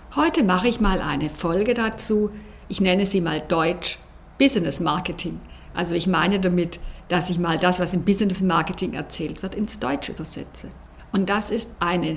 Heute mache ich mal eine Folge dazu. Ich nenne sie mal Deutsch Business Marketing. Also ich meine damit, dass ich mal das, was im Business Marketing erzählt wird, ins Deutsche übersetze. Und das ist eine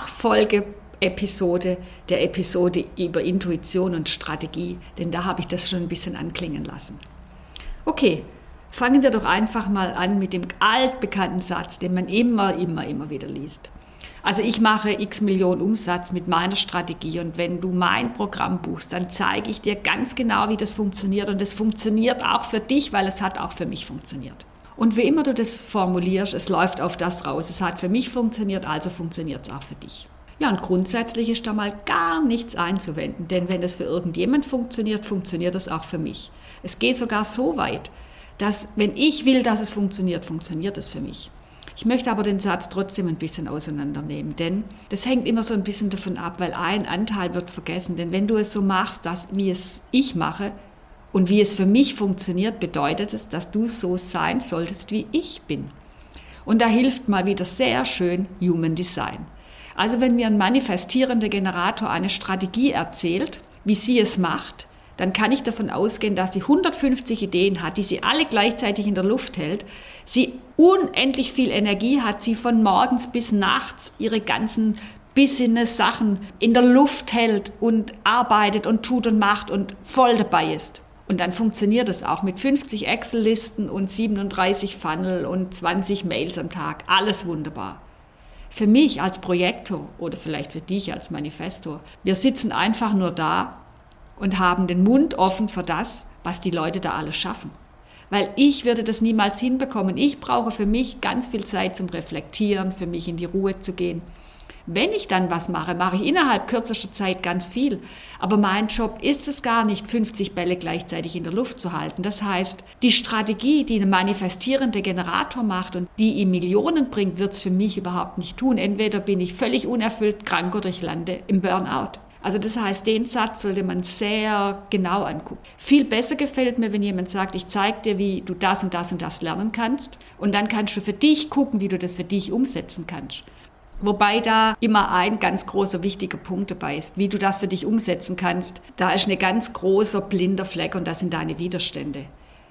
Nachfolge-Episode der Episode über Intuition und Strategie, denn da habe ich das schon ein bisschen anklingen lassen. Okay, fangen wir doch einfach mal an mit dem altbekannten Satz, den man immer wieder liest. Also ich mache x Millionen Umsatz mit meiner Strategie und wenn du mein Programm buchst, dann zeige ich dir ganz genau, wie das funktioniert und es funktioniert auch für dich, weil es hat auch für mich funktioniert. Und wie immer du das formulierst, es läuft auf das raus, es hat für mich funktioniert, also funktioniert es auch für dich. Ja, und grundsätzlich ist da mal gar nichts einzuwenden, denn wenn es für irgendjemand funktioniert, funktioniert es auch für mich. Es geht sogar so weit, dass wenn ich will, dass es funktioniert, funktioniert es für mich. Ich möchte aber den Satz trotzdem ein bisschen auseinandernehmen, denn das hängt immer so ein bisschen davon ab, weil ein Anteil wird vergessen. Denn wenn du es so machst, wie es ich mache und wie es für mich funktioniert, bedeutet es, dass du so sein solltest, wie ich bin. Und da hilft mal wieder sehr schön Human Design. Also wenn mir ein manifestierender Generator eine Strategie erzählt, wie sie es macht, dann kann ich davon ausgehen, dass sie 150 Ideen hat, die sie alle gleichzeitig in der Luft hält, sie unendlich viel Energie hat, sie von morgens bis nachts ihre ganzen Business-Sachen in der Luft hält und arbeitet und tut und macht und voll dabei ist. Und dann funktioniert es auch mit 50 Excel-Listen und 37 Funnel und 20 Mails am Tag. Alles wunderbar. Für mich als Projektor oder vielleicht für dich als Manifestor, wir sitzen einfach nur da und haben den Mund offen für das, was die Leute da alles schaffen. Weil ich würde das niemals hinbekommen. Ich brauche für mich ganz viel Zeit zum Reflektieren, für mich in die Ruhe zu gehen. Wenn ich dann was mache, mache ich innerhalb kürzester Zeit ganz viel. Aber mein Job ist es gar nicht, 50 Bälle gleichzeitig in der Luft zu halten. Das heißt, die Strategie, die ein manifestierender Generator macht und die ihm Millionen bringt, wird es für mich überhaupt nicht tun. Entweder bin ich völlig unerfüllt krank oder ich lande im Burnout. Also das heißt, den Satz sollte man sehr genau angucken. Viel besser gefällt mir, wenn jemand sagt, ich zeige dir, wie du das und das und das lernen kannst. Und dann kannst du für dich gucken, wie du das für dich umsetzen kannst. Wobei da immer ein ganz großer, wichtiger Punkt dabei ist, wie du das für dich umsetzen kannst. Da ist ein ganz großer, blinder Fleck und das sind deine Widerstände.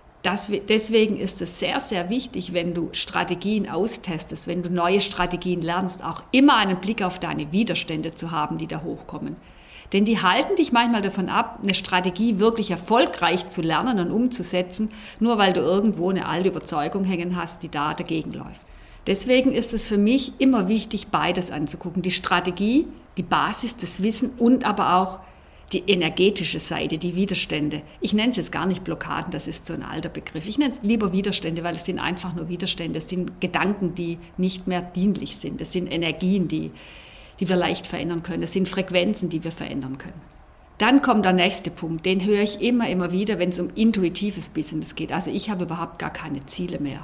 Deswegen ist es sehr, sehr wichtig, wenn du Strategien austestest, wenn du neue Strategien lernst, auch immer einen Blick auf deine Widerstände zu haben, die da hochkommen. Denn die halten dich manchmal davon ab, eine Strategie wirklich erfolgreich zu lernen und umzusetzen, nur weil du irgendwo eine alte Überzeugung hängen hast, die da dagegen läuft. Deswegen ist es für mich immer wichtig, beides anzugucken. Die Strategie, die Basis, das Wissen und aber auch die energetische Seite, die Widerstände. Ich nenne es jetzt gar nicht Blockaden, das ist so ein alter Begriff. Ich nenne es lieber Widerstände, weil es sind einfach nur Widerstände. Es sind Gedanken, die nicht mehr dienlich sind. Es sind Energien, die wir leicht verändern können. Es sind Frequenzen, die wir verändern können. Dann kommt der nächste Punkt, den höre ich immer wieder, wenn es um intuitives Business geht. Also ich habe überhaupt gar keine Ziele mehr.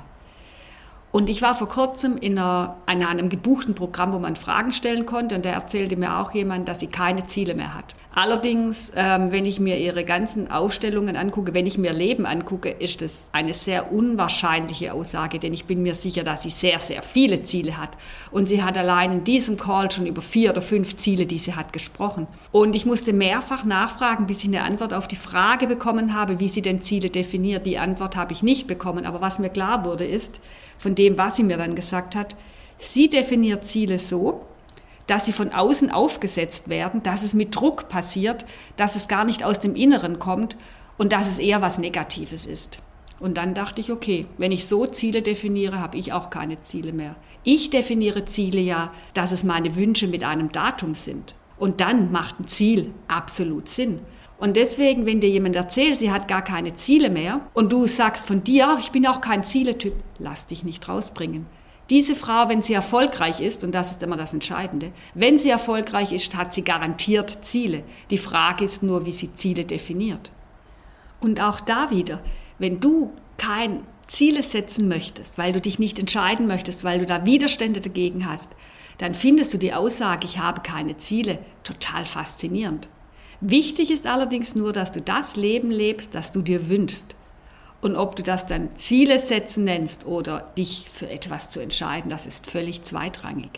Und ich war vor kurzem in einem gebuchten Programm, wo man Fragen stellen konnte und da erzählte mir auch jemand, dass sie keine Ziele mehr hat. Allerdings, wenn ich mir ihre ganzen Aufstellungen angucke, wenn ich mir Leben angucke, ist das eine sehr unwahrscheinliche Aussage, denn ich bin mir sicher, dass sie sehr, sehr viele Ziele hat. Und sie hat allein in diesem Call schon über 4 oder 5 Ziele, die sie hat, gesprochen. Und ich musste mehrfach nachfragen, bis ich eine Antwort auf die Frage bekommen habe, wie sie denn Ziele definiert. Die Antwort habe ich nicht bekommen, aber was mir klar wurde ist, von dem, was sie mir dann gesagt hat, sie definiert Ziele so, dass sie von außen aufgesetzt werden, dass es mit Druck passiert, dass es gar nicht aus dem Inneren kommt und dass es eher was Negatives ist. Und dann dachte ich, okay, wenn ich so Ziele definiere, habe ich auch keine Ziele mehr. Ich definiere Ziele ja, dass es meine Wünsche mit einem Datum sind. Und dann macht ein Ziel absolut Sinn. Und deswegen, wenn dir jemand erzählt, sie hat gar keine Ziele mehr und du sagst von dir, ich bin auch kein Zieletyp, lass dich nicht rausbringen. Diese Frau, wenn sie erfolgreich ist, und das ist immer das Entscheidende, wenn sie erfolgreich ist, hat sie garantiert Ziele. Die Frage ist nur, wie sie Ziele definiert. Und auch da wieder, wenn du kein Ziele setzen möchtest, weil du dich nicht entscheiden möchtest, weil du da Widerstände dagegen hast, dann findest du die Aussage, ich habe keine Ziele, total faszinierend. Wichtig ist allerdings nur, dass du das Leben lebst, das du dir wünschst. Und ob du das dann Ziele setzen nennst oder dich für etwas zu entscheiden, das ist völlig zweitrangig.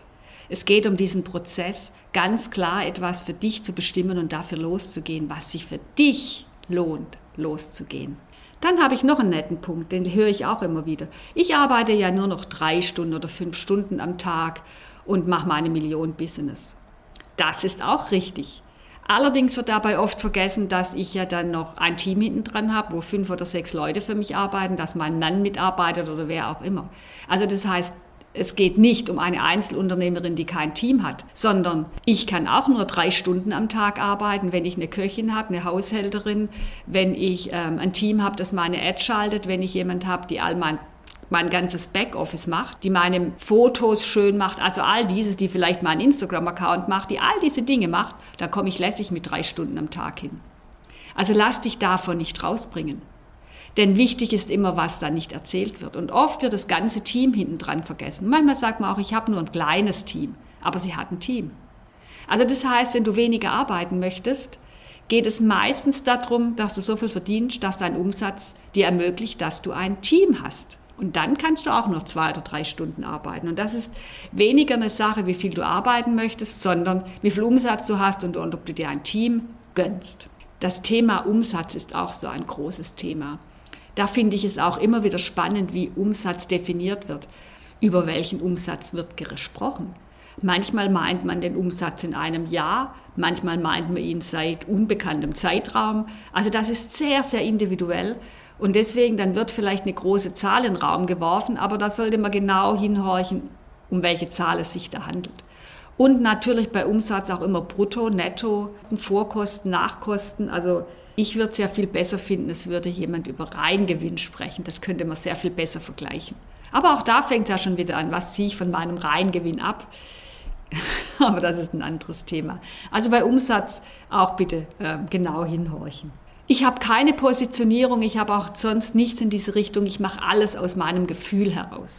Es geht um diesen Prozess, ganz klar etwas für dich zu bestimmen und dafür loszugehen, was sich für dich lohnt, loszugehen. Dann habe ich noch einen netten Punkt, den höre ich auch immer wieder. Ich arbeite ja nur noch 3 Stunden oder 5 Stunden am Tag und mache meine Million-Business. Das ist auch richtig. Allerdings wird dabei oft vergessen, dass ich ja dann noch ein Team hinten dran habe, wo 5 oder 6 Leute für mich arbeiten, dass mein Mann mitarbeitet oder wer auch immer. Also das heißt, es geht nicht um eine Einzelunternehmerin, die kein Team hat, sondern ich kann auch nur 3 Stunden am Tag arbeiten, wenn ich eine Köchin habe, eine Haushälterin, wenn ich ein Team habe, das meine Ad schaltet, wenn ich jemand habe, die all mein ganzes Backoffice macht, die meine Fotos schön macht, also all dieses, die vielleicht meinen Instagram-Account macht, die all diese Dinge macht, dann komme ich lässig mit 3 Stunden am Tag hin. Also lass dich davon nicht rausbringen. Denn wichtig ist immer, was da nicht erzählt wird. Und oft wird das ganze Team hinten dran vergessen. Manchmal sagt man auch, ich habe nur ein kleines Team, aber sie hat ein Team. Also das heißt, wenn du weniger arbeiten möchtest, geht es meistens darum, dass du so viel verdienst, dass dein Umsatz dir ermöglicht, dass du ein Team hast. Und dann kannst du auch noch 2 oder 3 Stunden arbeiten. Und das ist weniger eine Sache, wie viel du arbeiten möchtest, sondern wie viel Umsatz du hast und ob du dir ein Team gönnst. Das Thema Umsatz ist auch so ein großes Thema. Da finde ich es auch immer wieder spannend, wie Umsatz definiert wird. Über welchen Umsatz wird gesprochen? Manchmal meint man den Umsatz in einem Jahr, manchmal meint man ihn seit unbekanntem Zeitraum. Also das ist sehr, sehr individuell und deswegen dann wird vielleicht eine große Zahl in den Raum geworfen, aber da sollte man genau hinhorchen, um welche Zahl es sich da handelt. Und natürlich bei Umsatz auch immer Brutto, Netto, Vorkosten, Nachkosten, also ich würde es ja viel besser finden, es würde jemand über Reingewinn sprechen. Das könnte man sehr viel besser vergleichen. Aber auch da fängt es ja schon wieder an, was ziehe ich von meinem Reingewinn ab? Aber das ist ein anderes Thema. Also bei Umsatz auch bitte genau hinhorchen. Ich habe keine Positionierung, ich habe auch sonst nichts in diese Richtung. Ich mache alles aus meinem Gefühl heraus.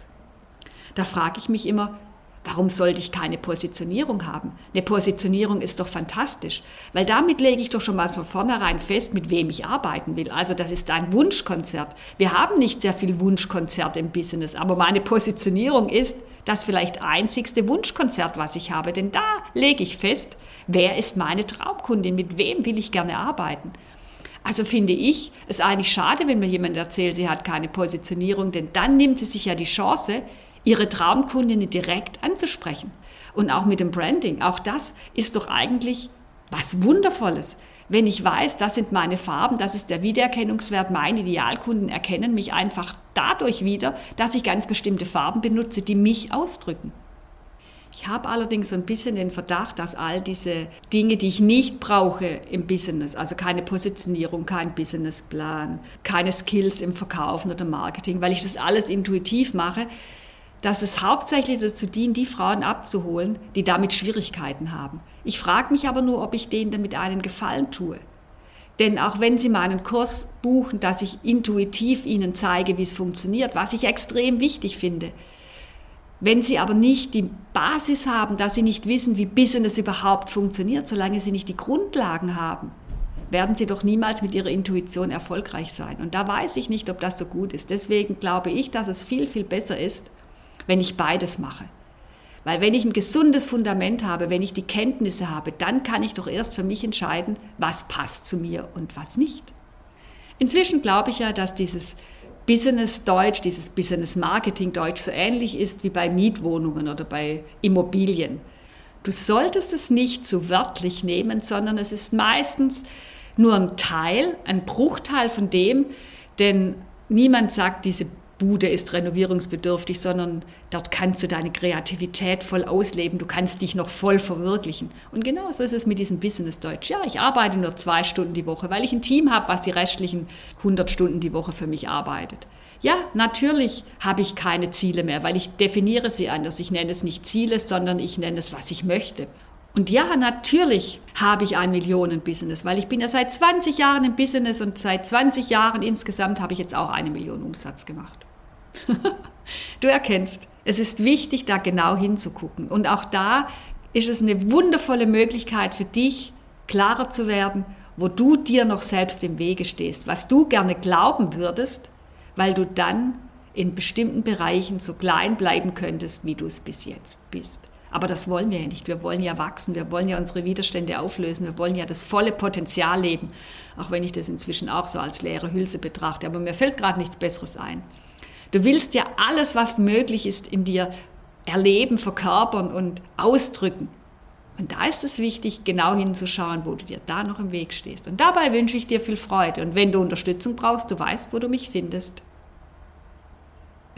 Da frage ich mich immer, warum sollte ich keine Positionierung haben? Eine Positionierung ist doch fantastisch, weil damit lege ich doch schon mal von vornherein fest, mit wem ich arbeiten will. Also das ist ein Wunschkonzert. Wir haben nicht sehr viel Wunschkonzert im Business, aber meine Positionierung ist das vielleicht einzigste Wunschkonzert, was ich habe, denn da lege ich fest, wer ist meine Traumkundin, mit wem will ich gerne arbeiten. Also finde ich es eigentlich schade, wenn mir jemand erzählt, sie hat keine Positionierung, denn dann nimmt sie sich ja die Chance, ihre Traumkundinnen direkt anzusprechen. Und auch mit dem Branding, auch das ist doch eigentlich was Wundervolles. Wenn ich weiß, das sind meine Farben, das ist der Wiedererkennungswert, meine Idealkunden erkennen mich einfach dadurch wieder, dass ich ganz bestimmte Farben benutze, die mich ausdrücken. Ich habe allerdings so ein bisschen den Verdacht, dass all diese Dinge, die ich nicht brauche im Business, also keine Positionierung, kein Businessplan, keine Skills im Verkaufen oder Marketing, weil ich das alles intuitiv mache, dass es hauptsächlich dazu dient, die Frauen abzuholen, die damit Schwierigkeiten haben. Ich frage mich aber nur, ob ich denen damit einen Gefallen tue. Denn auch wenn sie meinen Kurs buchen, dass ich intuitiv ihnen zeige, wie es funktioniert, was ich extrem wichtig finde, wenn sie aber nicht die Basis haben, dass sie nicht wissen, wie Business überhaupt funktioniert, solange sie nicht die Grundlagen haben, werden sie doch niemals mit ihrer Intuition erfolgreich sein. Und da weiß ich nicht, ob das so gut ist. Deswegen glaube ich, dass es viel, viel besser ist, wenn ich beides mache. Weil wenn ich ein gesundes Fundament habe, wenn ich die Kenntnisse habe, dann kann ich doch erst für mich entscheiden, was passt zu mir und was nicht. Inzwischen glaube ich ja, dass dieses Business-Deutsch, dieses Business-Marketing-Deutsch so ähnlich ist wie bei Mietwohnungen oder bei Immobilien. Du solltest es nicht so wörtlich nehmen, sondern es ist meistens nur ein Teil, ein Bruchteil von dem, denn niemand sagt, diese Bude ist renovierungsbedürftig, sondern dort kannst du deine Kreativität voll ausleben, du kannst dich noch voll verwirklichen. Und genauso ist es mit diesem Business-Deutsch. Ja, ich arbeite nur 2 Stunden die Woche, weil ich ein Team habe, was die restlichen 100 Stunden die Woche für mich arbeitet. Ja, natürlich habe ich keine Ziele mehr, weil ich definiere sie anders. Ich nenne es nicht Ziele, sondern ich nenne es, was ich möchte. Und ja, natürlich habe ich ein Millionen-Business, weil ich bin ja seit 20 Jahren im Business und seit 20 Jahren insgesamt habe ich jetzt auch 1 Million Umsatz gemacht. Du erkennst, es ist wichtig, da genau hinzugucken. Und auch da ist es eine wundervolle Möglichkeit für dich, klarer zu werden, wo du dir noch selbst im Wege stehst, was du gerne glauben würdest, weil du dann in bestimmten Bereichen so klein bleiben könntest, wie du es bis jetzt bist. Aber das wollen wir ja nicht. Wir wollen ja wachsen, wir wollen ja unsere Widerstände auflösen, wir wollen ja das volle Potenzial leben, auch wenn ich das inzwischen auch so als leere Hülse betrachte. Aber mir fällt gerade nichts Besseres ein. Du willst ja alles, was möglich ist, in dir erleben, verkörpern und ausdrücken. Und da ist es wichtig, genau hinzuschauen, wo du dir da noch im Weg stehst. Und dabei wünsche ich dir viel Freude. Und wenn du Unterstützung brauchst, du weißt, wo du mich findest.